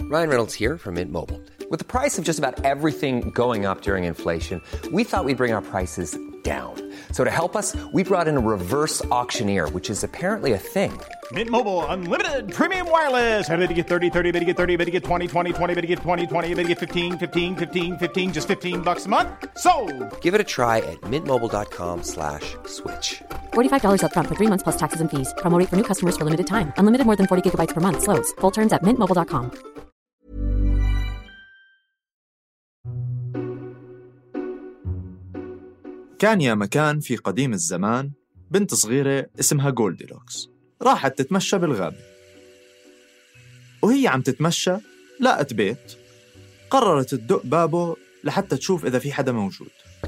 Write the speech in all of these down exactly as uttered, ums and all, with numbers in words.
Ryan Reynolds here from Mint Mobile. With the price of just about everything going up during inflation, we thought we'd bring our prices down. So to help us, we brought in a reverse auctioneer, which is apparently a thing. Mint Mobile Unlimited Premium Wireless. How to get thirty, thirty, how to get thirty, how to get twenty, twenty, twenty, how to get twenty, twenty, how to get fifteen, fifteen, fifteen, fifteen, just fifteen bucks a month? Sold! Give it a try at mintmobile.com slash switch. forty-five dollars up front for three months plus taxes and fees. Promo rate for new customers for limited time. Unlimited more than forty gigabytes per month. Slows full terms at mint mobile dot com. كان يا مكان في قديم الزمان بنت صغيرة اسمها جولديلوكس راحت تتمشى بالغابة، وهي عم تتمشى لقت بيت، قررت تدق بابه لحتى تشوف إذا في حدا موجود.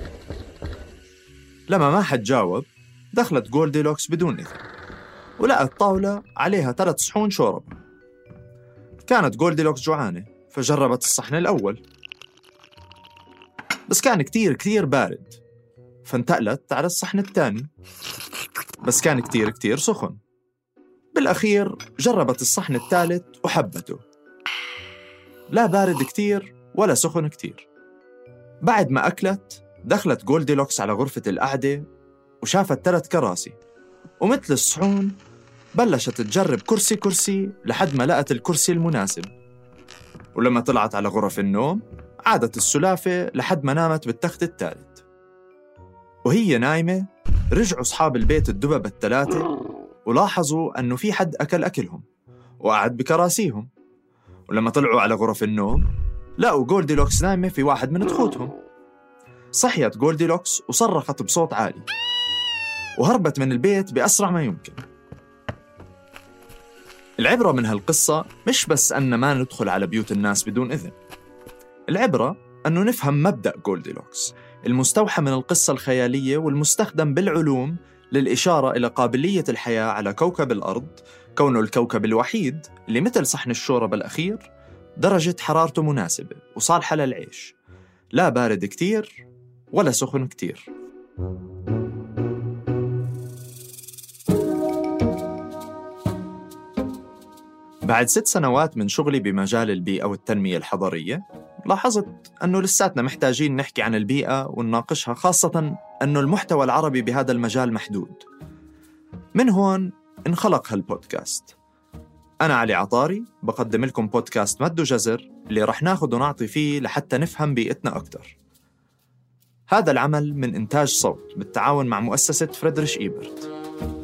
لما ما حد جاوب دخلت جولديلوكس بدون إذن ولقت طاولة عليها ثلاث صحون شوربة. كانت جولديلوكس جوعانة فجربت الصحن الأول، بس كان كتير كتير بارد، فانتقلت على الصحن الثاني، بس كان كتير كتير سخن. بالأخير جربت الصحن الثالث وحبته، لا بارد كتير ولا سخن كتير. بعد ما أكلت دخلت جولديلوكس على غرفة القعدة وشافت ثلاث كراسي، ومثل الصحون بلشت تجرب كرسي كرسي لحد ما لقت الكرسي المناسب. ولما طلعت على غرف النوم عادت السلافة لحد ما نامت بالتخت الثالث. وهي نايمة رجعوا أصحاب البيت الدببة الثلاثة ولاحظوا أنه في حد أكل أكلهم وقعد بكراسيهم. ولما طلعوا على غرف النوم لقوا جولديلوكس نايمة في واحد من تخوتهم. صحيت جولديلوكس وصرخت بصوت عالي وهربت من البيت بأسرع ما يمكن. العبرة من هالقصة مش بس أن ما ندخل على بيوت الناس بدون إذن، العبرة أنه نفهم مبدأ جولديلوكس المستوحى من القصة الخيالية والمستخدم بالعلوم للإشارة إلى قابلية الحياة على كوكب الأرض، كونه الكوكب الوحيد اللي مثل صحن الشوربة الأخير درجة حرارته مناسبة وصالحة للعيش، لا بارد كتير ولا سخن كتير. بعد ست سنوات من شغلي بمجال البيئة والتنمية الحضرية لاحظت أنه لساتنا محتاجين نحكي عن البيئة ونناقشها، خاصة أنه المحتوى العربي بهذا المجال محدود. من هون انخلق هالبودكاست. أنا علي عطاري بقدم لكم بودكاست مد وجزر اللي رح ناخد ونعطي فيه لحتى نفهم بيئتنا أكتر. هذا العمل من إنتاج صوت بالتعاون مع مؤسسة فريدريش إيبرت.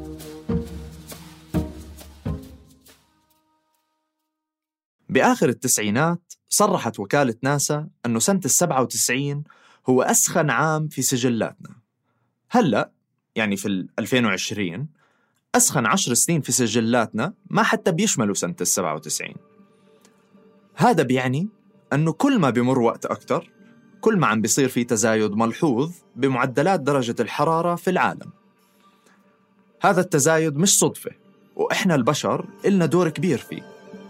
بآخر التسعينات صرحت وكالة ناسا أنه سنة السبعة وتسعين هو أسخن عام في سجلاتنا. هلأ يعني في ألفين وعشرين أسخن عشر سنين في سجلاتنا ما حتى بيشملوا سنة السبعة وتسعين. هذا بيعني أنه كل ما بيمر وقت أكتر كل ما عم بيصير في تزايد ملحوظ بمعدلات درجة الحرارة في العالم. هذا التزايد مش صدفة، وإحنا البشر إلنا دور كبير فيه.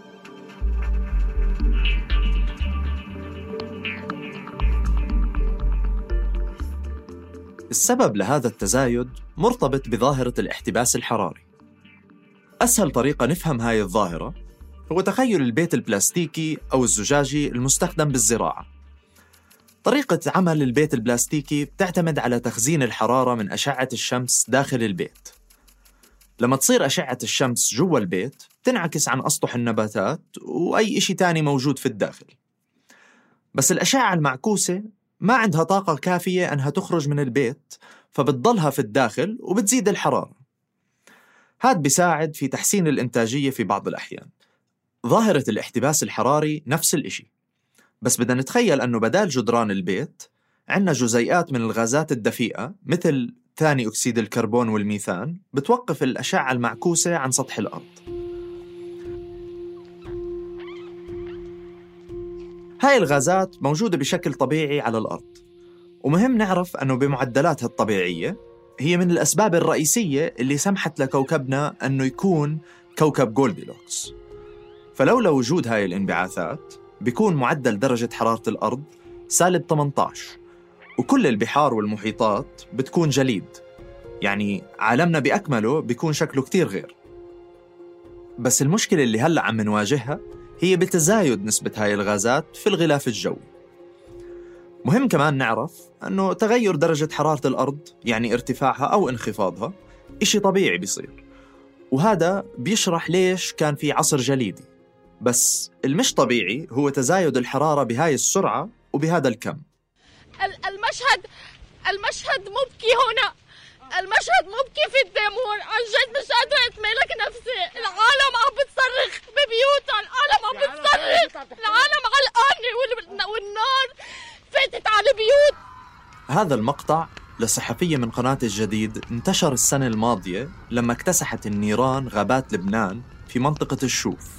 السبب لهذا التزايد مرتبط بظاهرة الاحتباس الحراري. أسهل طريقة نفهم هاي الظاهرة هو تخيل البيت البلاستيكي أو الزجاجي المستخدم بالزراعة. طريقة عمل البيت البلاستيكي بتعتمد على تخزين الحرارة من أشعة الشمس داخل البيت. لما تصير أشعة الشمس جوا البيت تنعكس عن أسطح النباتات وأي إشي تاني موجود في الداخل. بس الأشعة المعكوسة ما عندها طاقة كافية أنها تخرج من البيت، فبتضلها في الداخل وبتزيد الحرارة. هذا بيساعد في تحسين الإنتاجية في بعض الأحيان. ظاهرة الاحتباس الحراري نفس الإشي، بس بدنا نتخيل أنه بدال جدران البيت عندنا جزيئات من الغازات الدفيئة مثل ثاني أكسيد الكربون والميثان بتوقف الأشعة المعكوسة عن سطح الأرض. هاي الغازات موجودة بشكل طبيعي على الأرض، ومهم نعرف أنه بمعدلاتها الطبيعية هي من الأسباب الرئيسية اللي سمحت لكوكبنا أنه يكون كوكب جولديلوكس. فلولا وجود هاي الانبعاثات بيكون معدل درجة حرارة الأرض سالب ثمانية عشر، وكل البحار والمحيطات بتكون جليد، يعني عالمنا بأكمله بيكون شكله كتير غير. بس المشكلة اللي هلأ عم نواجهها هي بتزايد نسبة هاي الغازات في الغلاف الجوي. مهم كمان نعرف أنه تغير درجة حرارة الأرض، يعني ارتفاعها أو انخفاضها، إشي طبيعي بيصير، وهذا بيشرح ليش كان في عصر جليدي. بس المش طبيعي هو تزايد الحرارة بهاي السرعة وبهذا الكم. المشهد المشهد مبكي هنا، المشهد مبكي في الدمور، عن جد مش قادرة أتمالك نفسي. العالم عم بتصرخ ببيوتها، العالم عم بتصرخ، العالم علقانة والنار فاتت على البيوت. هذا المقطع لصحفية من قناة الجديد انتشر السنة الماضية لما اكتسحت النيران غابات لبنان في منطقة الشوف.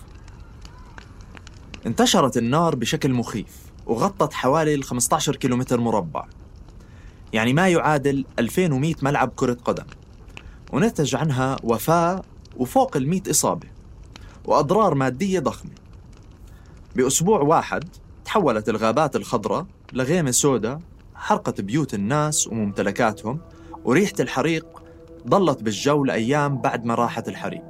انتشرت النار بشكل مخيف وغطت حوالي خمسة عشر كيلومتر مربع، يعني ما يعادل ألفين ومئة ملعب كرة قدم، ونتج عنها وفاة وفوق المئة إصابة وأضرار مادية ضخمة. بأسبوع واحد تحولت الغابات الخضراء لغيمة سوداء، حرقت بيوت الناس وممتلكاتهم، وريحة الحريق ضلت بالجو لأيام بعد ما راحت الحريق.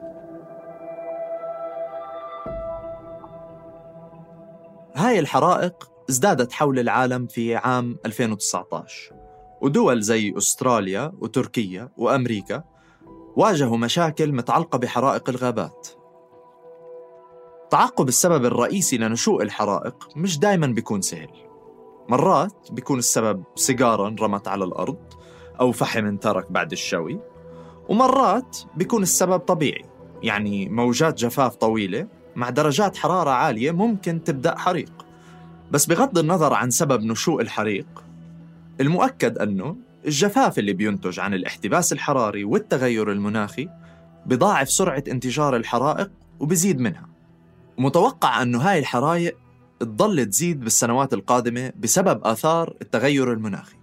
هاي الحرائق ازدادت حول العالم في عام ألفين وتسعة عشر، ودول زي أستراليا وتركيا وأمريكا واجهوا مشاكل متعلقة بحرائق الغابات. تعقب السبب الرئيسي لنشوء الحرائق مش دايماً بيكون سهل. مرات بيكون السبب سيجارة انرمت على الأرض أو فحم انترك بعد الشوي، ومرات بيكون السبب طبيعي، يعني موجات جفاف طويلة مع درجات حرارة عالية ممكن تبدأ حريق. بس بغض النظر عن سبب نشوء الحريق، المؤكد أنه الجفاف اللي بينتج عن الاحتباس الحراري والتغير المناخي بضاعف سرعة انتشار الحرائق وبزيد منها. متوقع أنه هاي الحرائق تضل تزيد بالسنوات القادمة بسبب آثار التغير المناخي.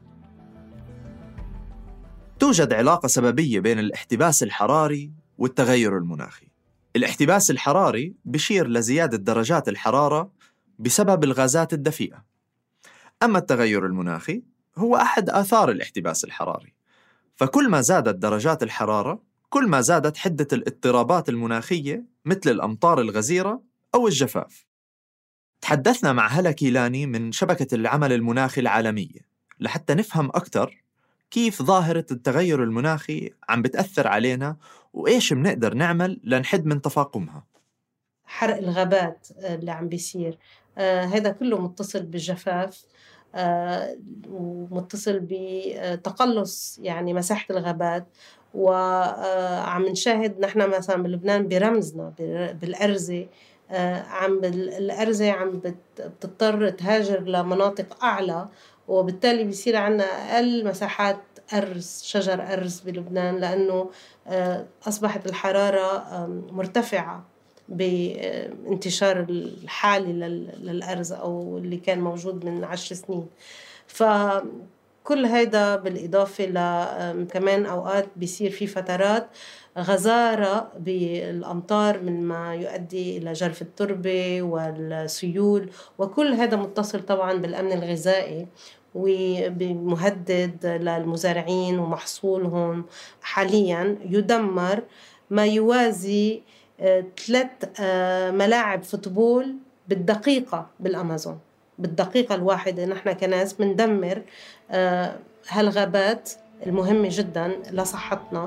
توجد علاقة سببية بين الاحتباس الحراري والتغير المناخي. الاحتباس الحراري بشير لزيادة درجات الحرارة بسبب الغازات الدفيئة، أما التغير المناخي هو أحد آثار الاحتباس الحراري. فكل ما زادت درجات الحرارة كل ما زادت حدة الاضطرابات المناخية مثل الأمطار الغزيرة أو الجفاف. تحدثنا مع هلا كيلاني من شبكة العمل المناخي العالمية لحتى نفهم أكثر كيف ظاهرة التغير المناخي عم بتأثر علينا وإيش بنقدر نعمل لنحد من تفاقمها. حرق الغابات اللي عم بيصير آه هذا كله متصل بالجفاف، آه ومتصل بتقلص يعني مساحة الغابات. وعم نشاهد نحن مثلا بلبنان برمزنا بالأرزة، آه عم الأرزة عم بتضطر تهاجر لمناطق أعلى، وبالتالي بيصير عنا أقل مساحات أرز، شجر أرز بلبنان، لأنه آه أصبحت الحرارة مرتفعة بانتشار الحالي للأرز أو اللي كان موجود من عشر سنين. فكل هذا بالإضافة لكمان أوقات بيصير في فترات غزارة بالأمطار من ما يؤدي إلى جرف التربة والسيول، وكل هذا متصل طبعاً بالأمن الغذائي وبمهدد للمزارعين ومحصولهم. حالياً يدمر ما يوازي ثلاث ملاعب فوتبول بالدقيقة بالأمازون، بالدقيقة الواحدة. نحن كناس بندمر هالغابات المهمة جدا لصحتنا.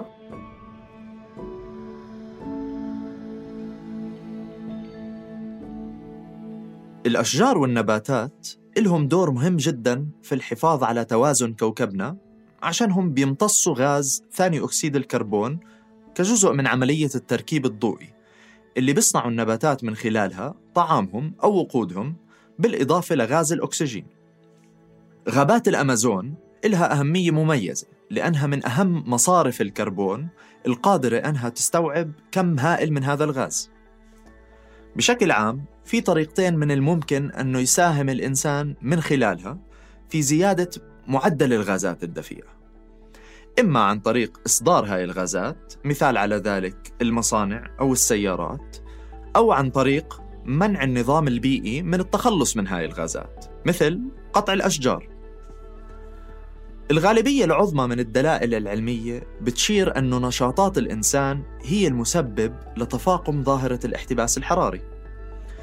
الأشجار والنباتات إلهم دور مهم جدا في الحفاظ على توازن كوكبنا، عشانهم بيمتصوا غاز ثاني أكسيد الكربون كجزء من عملية التركيب الضوئي اللي بيصنعوا النباتات من خلالها طعامهم أو وقودهم، بالإضافة لغاز الأكسجين. غابات الأمازون إلها أهمية مميزة لأنها من أهم مصارف الكربون القادرة أنها تستوعب كم هائل من هذا الغاز. بشكل عام في طريقتين من الممكن أنه يساهم الإنسان من خلالها في زيادة معدل الغازات الدفيئة، إما عن طريق إصدار هاي الغازات، مثال على ذلك المصانع أو السيارات، أو عن طريق منع النظام البيئي من التخلص من هاي الغازات، مثل قطع الأشجار. الغالبية العظمى من الدلائل العلمية بتشير أن نشاطات الإنسان هي المسبب لتفاقم ظاهرة الاحتباس الحراري.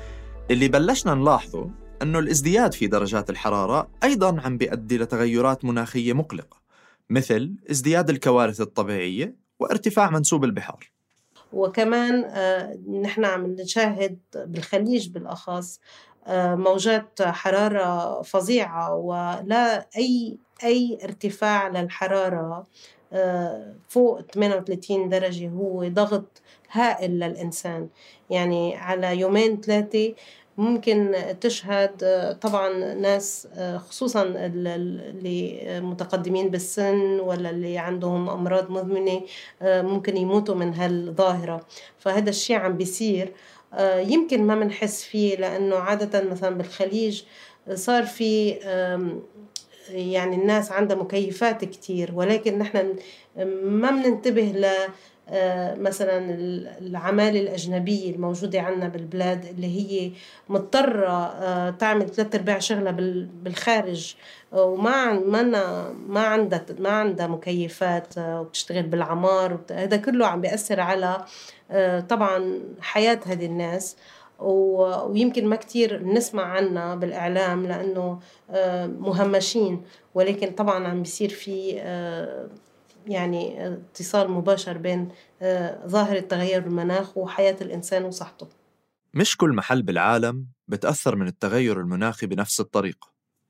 اللي بلشنا نلاحظه أنه الازدياد في درجات الحرارة أيضاً عم بيؤدي لتغيرات مناخية مقلقة، مثل ازدياد الكوارث الطبيعية وارتفاع منسوب البحار. وكمان آه، نحن عم نشاهد بالخليج بالأخص آه، موجات حرارة فظيعة، ولا أي أي ارتفاع للحرارة آه، فوق ثمانية وثلاثين درجة هو ضغط هائل للإنسان. يعني على يومين ثلاثة ممكن تشهد آه، طبعا ناس آه، خصوصا ال- ال- اللي متقدمين بالسن ولا اللي عندهم أمراض مزمنة آه، ممكن يموتوا من هالظاهرة. فهذا الشيء عم بيصير، آه، يمكن ما منحس فيه لأنه عادة مثلا بالخليج صار في آم، يعني الناس عندها مكيفات كتير، ولكن نحن ما بننتبه ل آه، مثلا العمالة الأجنبية الموجودة عندنا بالبلاد اللي هي مضطرة آه، تعمل ثلاث أرباع شغلها بال- بالخارج، آه، وما عن- ما نا- ما عندها ما عندها مكيفات، آه، وبتشتغل بالعمار وبت- هذا كله عم بيأثر على آه، طبعا حياة هذه الناس. و- ويمكن ما كتير نسمع عنها بالإعلام لأنه آه، مهمشين، ولكن طبعا عم بيصير في آه، يعني اتصال مباشر بين آه، ظاهرة تغير المناخ وحياة الإنسان وصحته. مش كل محل بالعالم بتأثر من التغير المناخي بنفس الطريقة.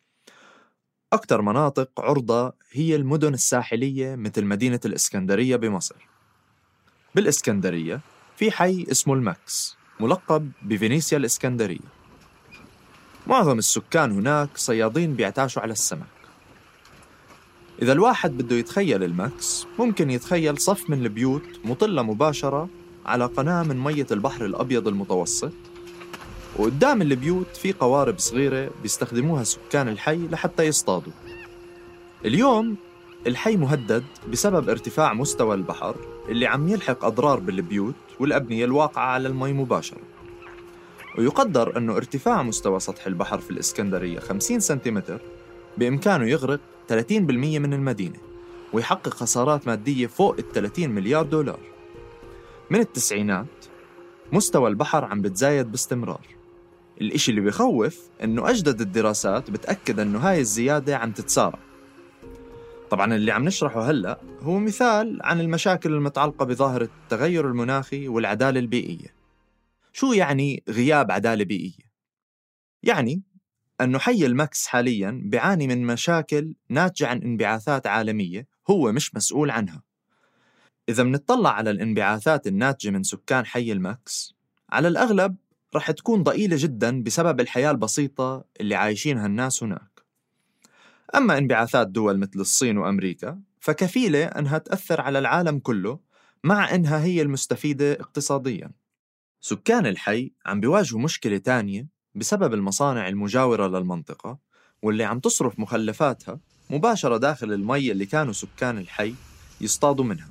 أكثر مناطق عرضة هي المدن الساحلية مثل مدينة الإسكندرية بمصر. بالإسكندرية في حي اسمه الماكس ملقب بفينيسيا الإسكندرية. معظم السكان هناك صيادين بيعتاشوا على السمك. إذا الواحد بده يتخيل الماكس ممكن يتخيل صف من البيوت مطلة مباشرة على قناة من مية البحر الأبيض المتوسط، وقدام البيوت في قوارب صغيرة بيستخدموها سكان الحي لحتى يصطادوا. اليوم الحي مهدد بسبب ارتفاع مستوى البحر اللي عم يلحق أضرار بالبيوت والأبنية الواقعة على المي مباشرة. ويقدر أنه ارتفاع مستوى سطح البحر في الإسكندرية خمسين سنتيمتر بإمكانه يغرق ثلاثين بالمئة من المدينة ويحقق خسارات مادية فوق الثلاثين مليار دولار. من التسعينات مستوى البحر عم بتزايد باستمرار. الإشي اللي بيخوف أنه أجدد الدراسات بتأكد أنه هاي الزيادة عم تتسارع. طبعاً اللي عم نشرحه هلأ هو مثال عن المشاكل المتعلقة بظاهرة التغير المناخي والعدالة البيئية. شو يعني غياب عدالة بيئية؟ يعني أنه حي الماكس حالياً بيعاني من مشاكل ناتجة عن انبعاثات عالمية هو مش مسؤول عنها. إذا منطلع على الانبعاثات الناتجة من سكان حي الماكس، على الأغلب رح تكون ضئيلة جداً بسبب الحياة البسيطة اللي عايشينها الناس هناك. أما انبعاثات دول مثل الصين وأمريكا فكفيلة أنها تأثر على العالم كله، مع أنها هي المستفيدة اقتصادياً. سكان الحي عم بيواجهوا مشكلة تانية بسبب المصانع المجاورة للمنطقة واللي عم تصرف مخلفاتها مباشرة داخل المي اللي كانوا سكان الحي يصطادوا منها.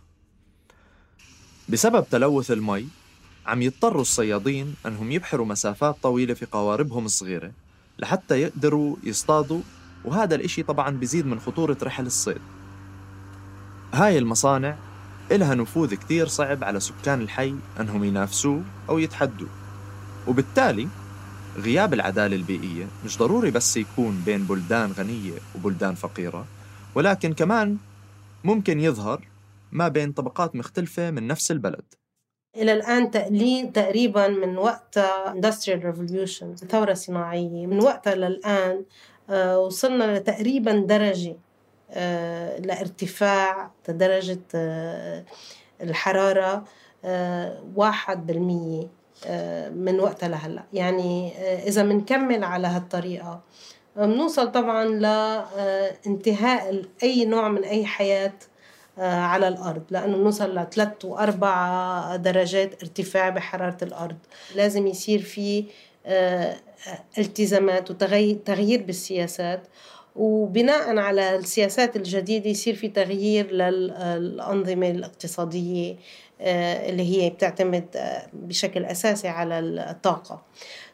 بسبب تلوث المي عم يضطروا الصيادين أنهم يبحروا مسافات طويلة في قواربهم الصغيرة لحتى يقدروا يصطادوا، وهذا الإشي طبعاً بيزيد من خطورة رحل الصيد. هاي المصانع إلها نفوذ كتير صعب على سكان الحي أنهم ينافسوه أو يتحدوا، وبالتالي غياب العدالة البيئية مش ضروري بس يكون بين بلدان غنية وبلدان فقيرة، ولكن كمان ممكن يظهر ما بين طبقات مختلفة من نفس البلد. إلى الآن تقليل تقريباً من وقت Industrial Revolution الثورة الصناعية، من وقتها للآن آه، وصلنا لتقريباً درجة آه، لارتفاع درجة آه، الحرارة آه، واحد بالمية آه، من وقتها لهلأ. يعني آه، إذا منكمل على هالطريقة بنوصل طبعاً لانتهاء أي نوع من أي حياة على الأرض، لأنه نوصل لثلاث وأربع درجات ارتفاع بحرارة الأرض. لازم يصير في التزامات وتغيير بالسياسات، وبناء على السياسات الجديدة يصير في تغيير للأنظمة الاقتصادية اللي هي بتعتمد بشكل أساسي على الطاقة.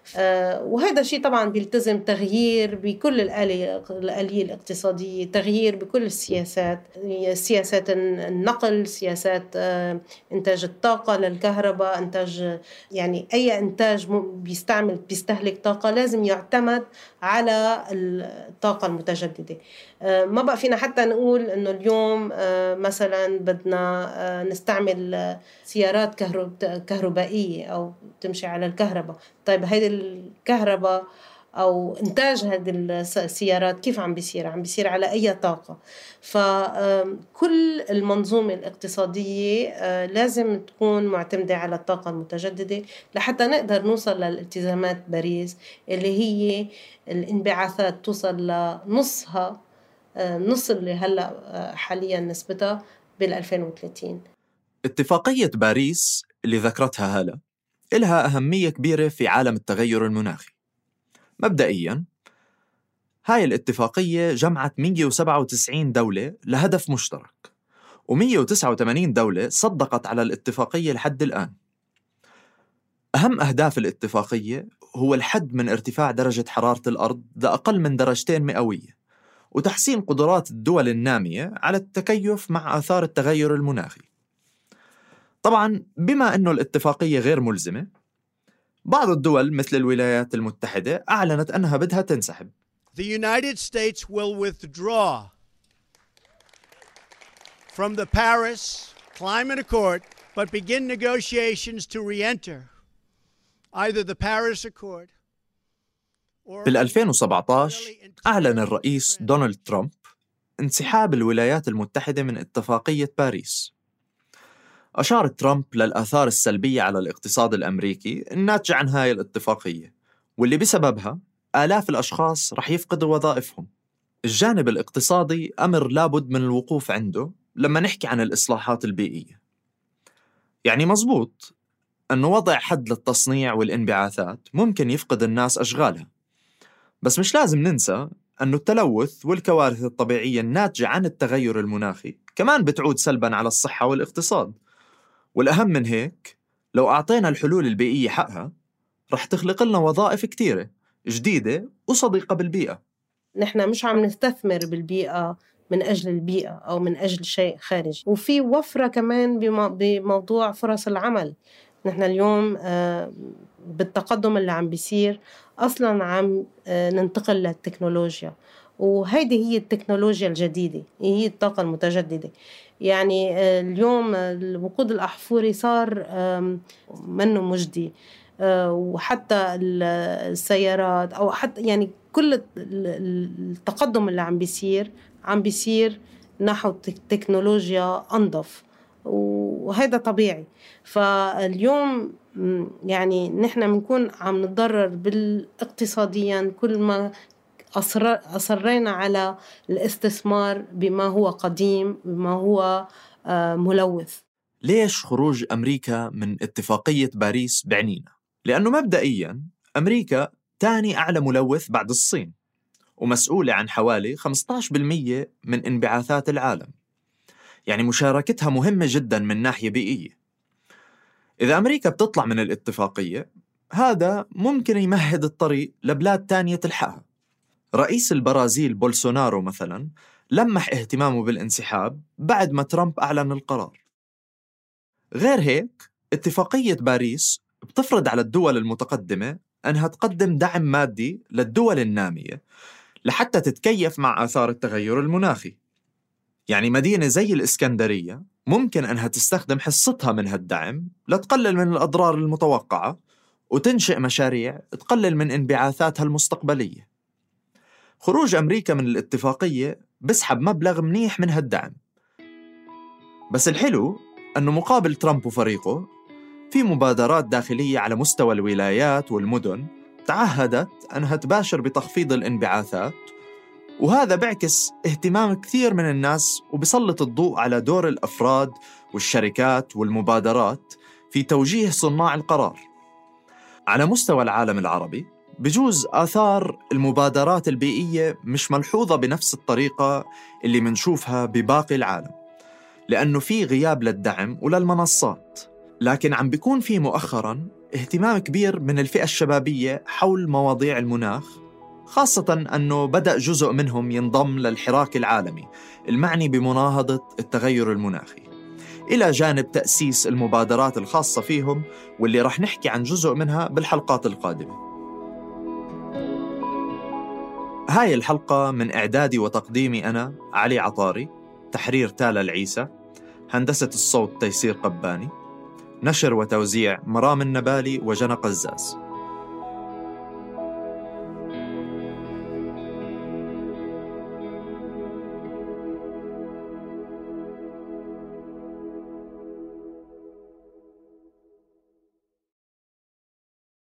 وهذا شيء طبعا بيلتزم تغيير بكل الآلية الآلية الاقتصادية، تغيير بكل السياسات، سياسات النقل، سياسات إنتاج الطاقة للكهرباء، إنتاج يعني أي إنتاج بيستعمل بيستهلك طاقة لازم يعتمد على الطاقة المتجددة. ما بقى فينا حتى نقول إنه اليوم مثلا بدنا نستعمل سيارات كهربائية أو تمشي على الكهرباء. طيب هذه الكهرباء أو إنتاج هذه السيارات كيف عم بيصير؟ عم بيصير على أي طاقة؟ فكل المنظومة الاقتصادية لازم تكون معتمدة على الطاقة المتجددة لحتى نقدر نوصل للالتزامات باريس اللي هي الانبعاثات توصل لنصها، نص اللي هلأ حاليا نسبتها بالألفين وثلاثين. اتفاقية باريس اللي ذكرتها هلا إلها أهمية كبيرة في عالم التغير المناخي. مبدئياً هاي الاتفاقية جمعت مئة وسبعة وتسعين دولة لهدف مشترك، ومئة وتسعة وثمانين دولة صدقت على الاتفاقية لحد الآن. أهم أهداف الاتفاقية هو الحد من ارتفاع درجة حرارة الأرض لأقل من درجتين مئوية، وتحسين قدرات الدول النامية على التكيف مع آثار التغير المناخي. طبعاً بما أنه الاتفاقية غير ملزمة، بعض الدول مثل الولايات المتحدة أعلنت أنها بدها تنسحب. The United States will withdraw from the Paris Climate Accord but begin negotiations to re-enter either the Paris Accord. في ألفين وسبعة عشر أعلن الرئيس دونالد ترامب انسحاب الولايات المتحدة من اتفاقية باريس. أشار ترامب للآثار السلبية على الاقتصاد الأمريكي الناتجة عن هاي الاتفاقية، واللي بسببها آلاف الأشخاص رح يفقدوا وظائفهم. الجانب الاقتصادي أمر لابد من الوقوف عنده لما نحكي عن الإصلاحات البيئية. يعني مزبوط أنه وضع حد للتصنيع والانبعاثات ممكن يفقد الناس أشغالها، بس مش لازم ننسى أنه التلوث والكوارث الطبيعية الناتجة عن التغير المناخي كمان بتعود سلباً على الصحة والاقتصاد. والأهم من هيك، لو أعطينا الحلول البيئية حقها رح تخلق لنا وظائف كتيرة جديدة وصديقة بالبيئة. نحن مش عم نستثمر بالبيئة من أجل البيئة أو من أجل شيء خارجي. وفي وفرة كمان بموضوع فرص العمل. نحن اليوم بالتقدم اللي عم بيصير أصلاً عم ننتقل للتكنولوجيا، وهيدي هي التكنولوجيا الجديدة، هي الطاقة المتجددة. يعني اليوم الوقود الأحفوري صار منه مجدي، وحتى السيارات أو حتى يعني كل التقدم اللي عم بيصير عم بيصير نحو تكنولوجيا أنظف، وهذا طبيعي. فاليوم يعني نحن بنكون عم نتضرر بالاقتصاديا كل ما أصر أصرينا على الاستثمار بما هو قديم، بما هو ملوث. ليش خروج أمريكا من اتفاقية باريس بعنينا؟ لأنه مبدئياً أمريكا تاني أعلى ملوث بعد الصين، ومسؤولة عن حوالي خمسة عشر بالمئة من انبعاثات العالم. يعني مشاركتها مهمة جداً من ناحية بيئية. إذا أمريكا بتطلع من الاتفاقية، هذا ممكن يمهد الطريق لبلاد تانية تلحقها. رئيس البرازيل بولسونارو مثلاً لمح اهتمامه بالانسحاب بعد ما ترامب أعلن القرار. غير هيك، اتفاقية باريس بتفرض على الدول المتقدمة أنها تقدم دعم مادي للدول النامية لحتى تتكيف مع آثار التغير المناخي. يعني مدينة زي الإسكندرية ممكن أنها تستخدم حصتها من هالدعم لتقلل من الأضرار المتوقعة وتنشئ مشاريع تقلل من انبعاثاتها المستقبلية. خروج أمريكا من الاتفاقية بسحب مبلغ منيح من هالدعم، بس الحلو أنه مقابل ترامب وفريقه في مبادرات داخلية على مستوى الولايات والمدن تعهدت أنها تباشر بتخفيض الانبعاثات، وهذا بيعكس اهتمام كثير من الناس وبيسلط الضوء على دور الأفراد والشركات والمبادرات في توجيه صناع القرار. على مستوى العالم العربي بجوز آثار المبادرات البيئية مش ملحوظة بنفس الطريقة اللي منشوفها بباقي العالم، لأنه في غياب للدعم وللمنصات، لكن عم بيكون في مؤخراً اهتمام كبير من الفئة الشبابية حول مواضيع المناخ، خاصة أنه بدأ جزء منهم ينضم للحراك العالمي المعني بمناهضة التغير المناخي، إلى جانب تأسيس المبادرات الخاصة فيهم واللي رح نحكي عن جزء منها بالحلقات القادمة. هاي الحلقة من إعدادي وتقديمي أنا علي عطاري، تحرير تالا العيسى، هندسة الصوت تيسير قباني، نشر وتوزيع مرام النبالي وجنى قزاز.